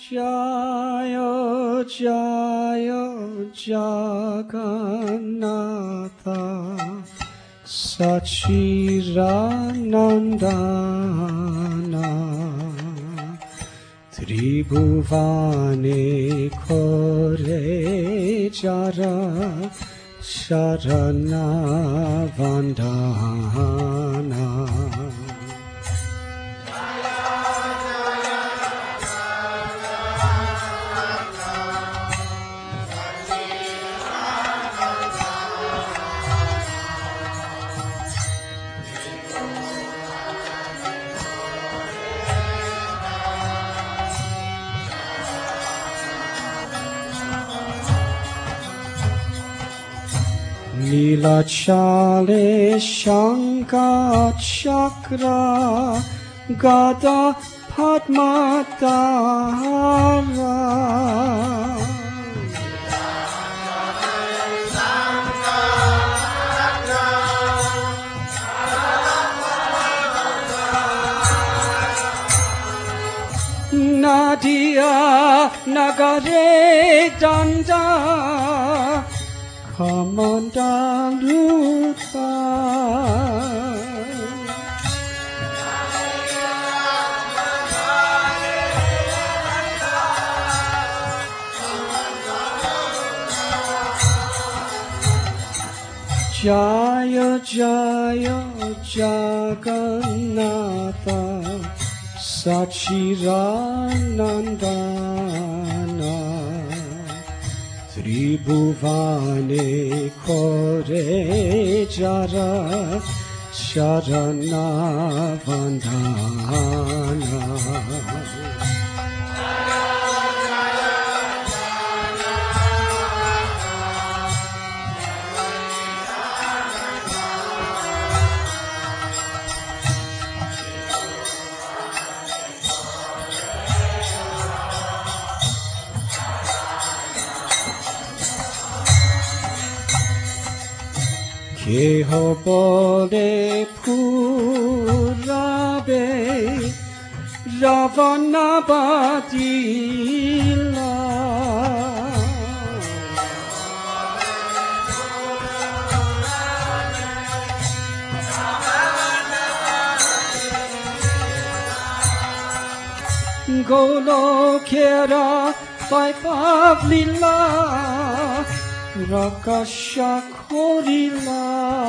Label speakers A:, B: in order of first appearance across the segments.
A: Jayo Jayo Jagannatha Sachidanandana Tribhuvane Kore Jara Sharana Vandana Nilachale Shankha Chakra Gada Padmadara Nadia Nagare Danda Kamandaluta Jaya Jaya Jagannatha Sachidanandana Tribhuvane Kore Jara Sharana Vandana Keho bole purabe Ravana badila Golokera Vaibhavlila Rakasha Korila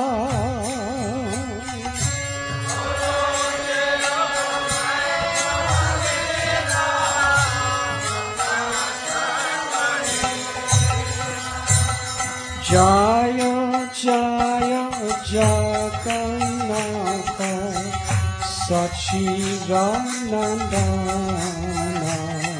A: Jaya Jaya Jagannatha Sachidanandana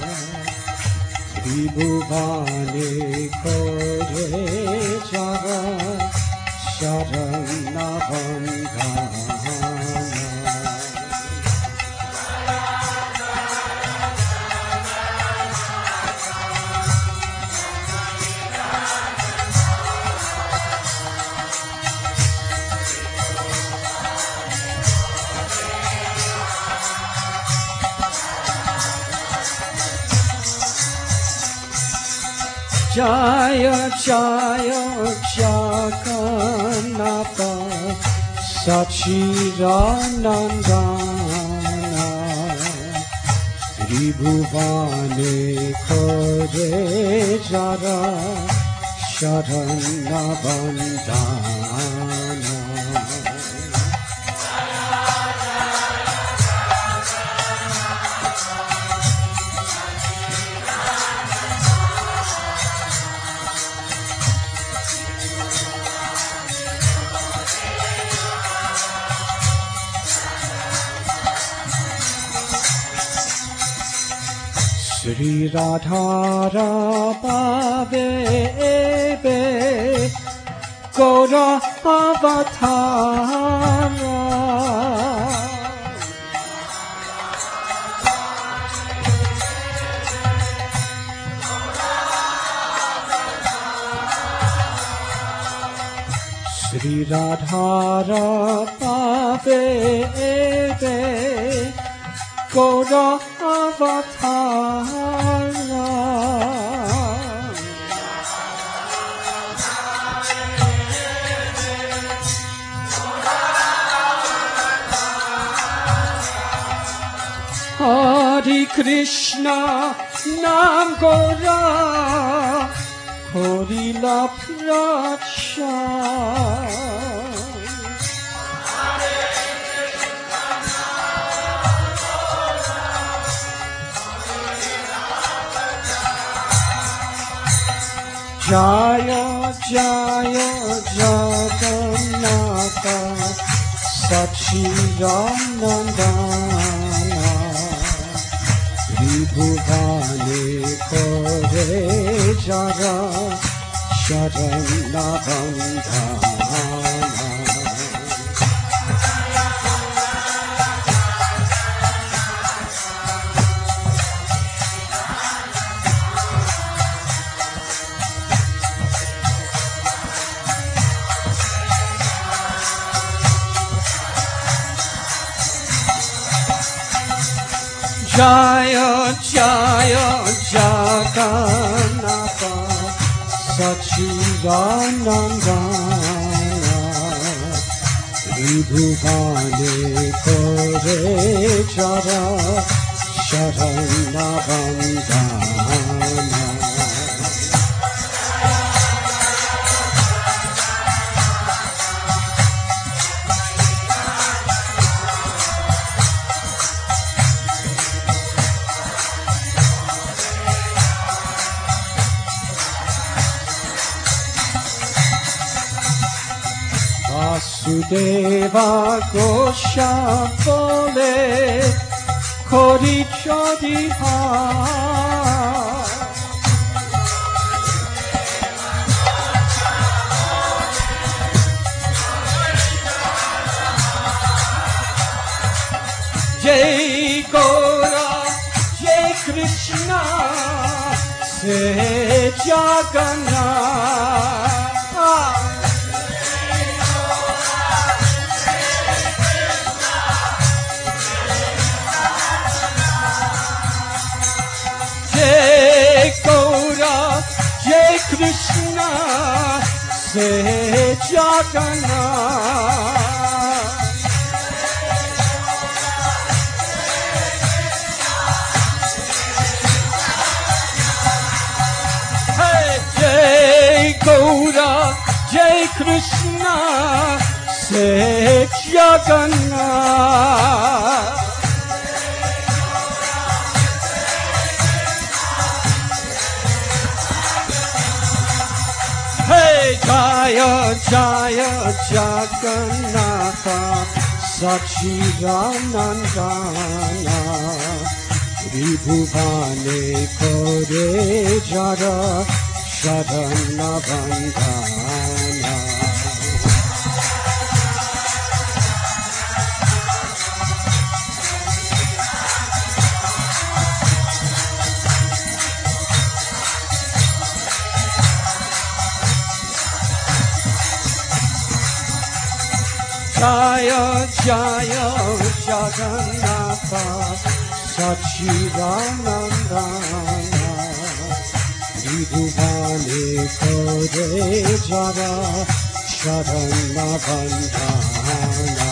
A: Tribhuvane Kore Jara Sharana Vandana Jaya Jaya Jagannatha Sachidanandana Tribhuvane Kore Jara Sharana Vandana Sri Radhara Bhavebe Gora Avatara Sri Radhara Bhavebe Gora Avatara Krishna Nam Gora Korila Pracha Jaya Jaya Jagannatha Sachidanandana Vibhuvane Kore Jara Sharana Bandhana Jaya Jaya Jagannatha Sachidanandana Vibhuvane Kore Jara Sharana Bandhana Vasudeva Gosha Bole Kori Chodiha Jai Gora Jai Krishna Se Jagannath Jai Gaura, Jai Krishna, Se Jagannath. Hey, Jai Gaura, Jai Krishna, Se Jagannath. Jaya Jaya Jagannatha Sachidanandana Vibhuvane Kore Jara Sharana Bandhana Jaya Jaya Jagannatha Sachidanandana Vibhuvane Kore Jara Sharana Bandhana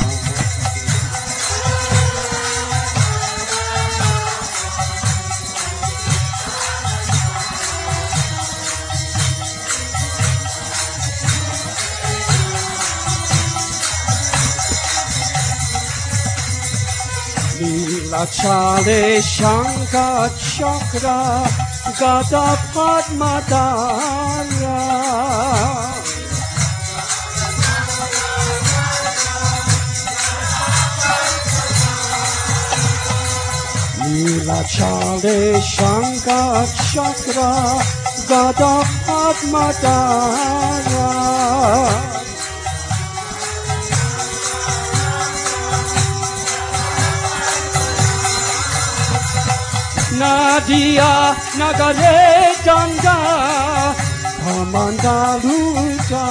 A: Lachale Shankha Chakra Gada Padmadara Lachale Shankha Chakra Gada Padmadara Nadia Nagare Danga Kamandaluta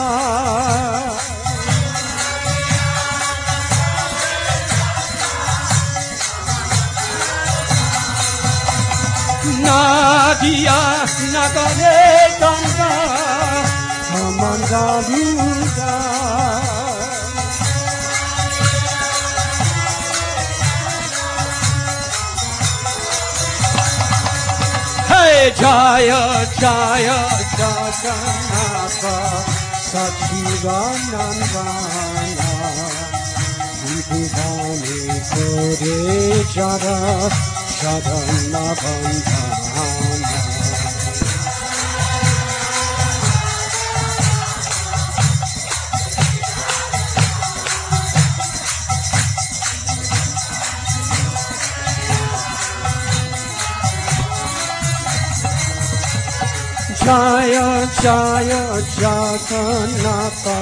A: Nadia Nagare Danga Kamandaluta Jaya Jaya Jagannatha Sachidanandana Vibhuvane Kore Jara Shadana Bandhana Jaya Jaya Jagannatha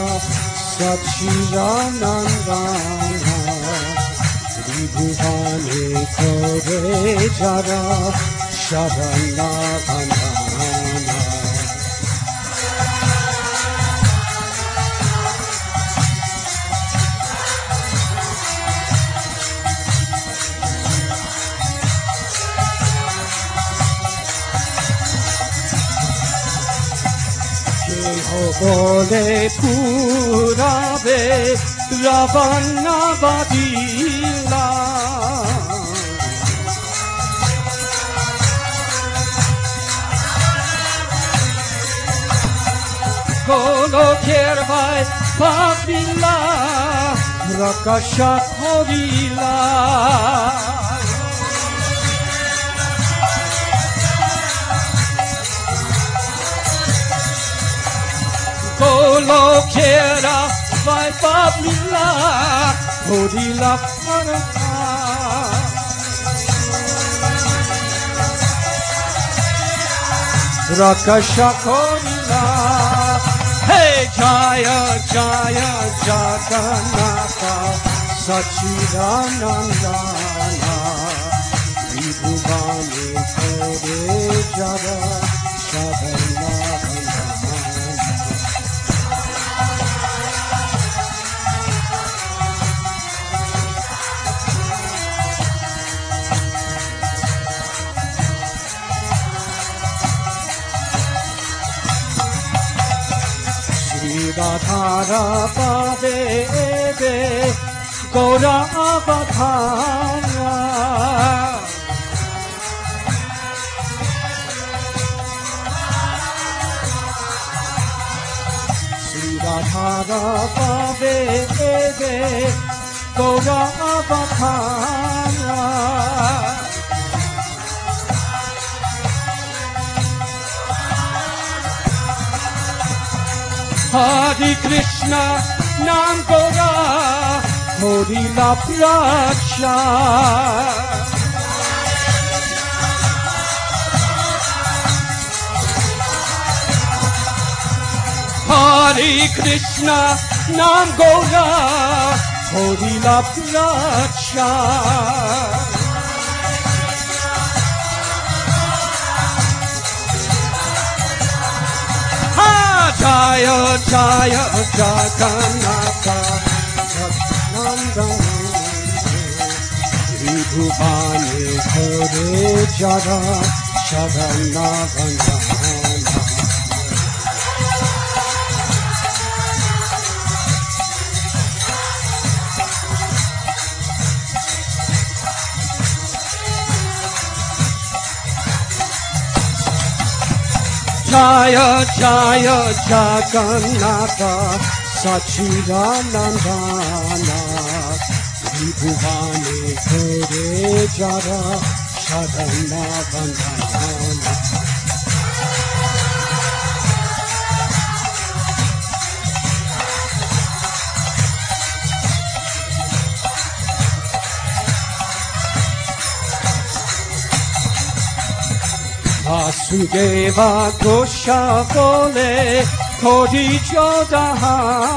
A: Sachidanandana Vibhuvane Kore Jara Shadana Bandhana Bole purabe Ravana Vadila Golo Kiervai Pavila Rakashat Horila Golo Kera Vai Pavila Horila Parama Rakasha Horila Hey Jaya Jaya Jagannatha Sachidanandana Vibhuvane Kore Jara Shadana Radhara Pade Gora Avadhana Sri Radhara Pade Gora Avadhana Hare Krishna Nam Gora Horila Pracha Hare Krishna Nam Gora Horila Pracha Jaya Jaya Jagannatha Sachidanandana Vibhuvane Kore Jara Shadana Bandhana Jaya Jaya Jagannatha Sachidanandana Vibhuvane Kore Jara Shadana Bandhana Vasudeva Gosha Bole Kodi Jodaha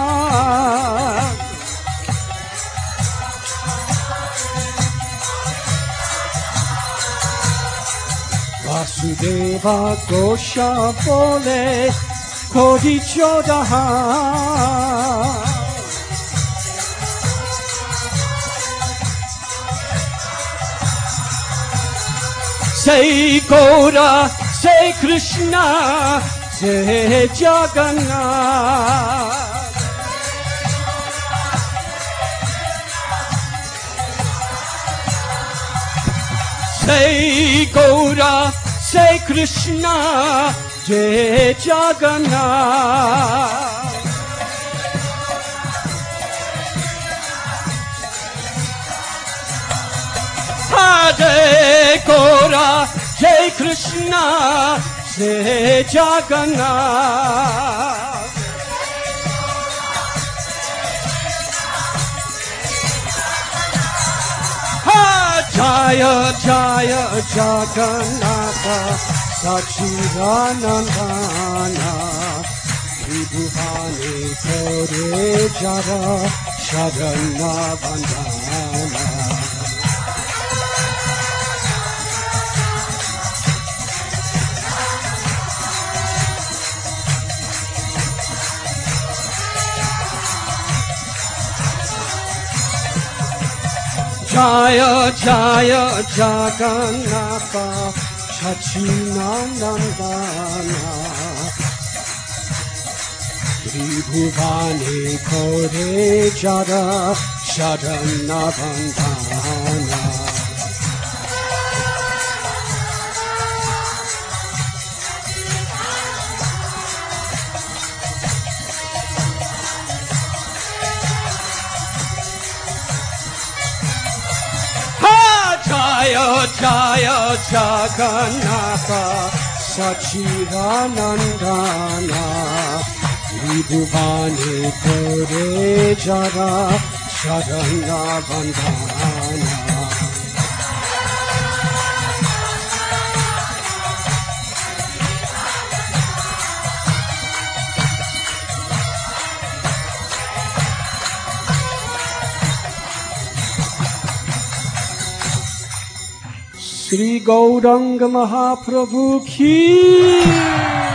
A: Vasudeva Gosha Bole Kodi Jodaha Say Gaura, say Krishna, say Jagannath. Say Gaura, Say Krishna, Jai Jagannath. Hare Gora, Jai Krishna, Jai Jagannath. Jaya Jaya Jagannatha Sachidanandana Vibhuvane Kore Jara Sharana Bandhana. Jaya Jaya Jagannatha Sachinandana Tribhuvane Kore Jara Sharana Bandhana. Jaya Jaya Jagannatha Sachidanandana Vibhuvane Kore Jara Sharana Bandhana. Shri Gauranga Mahaprabhu ki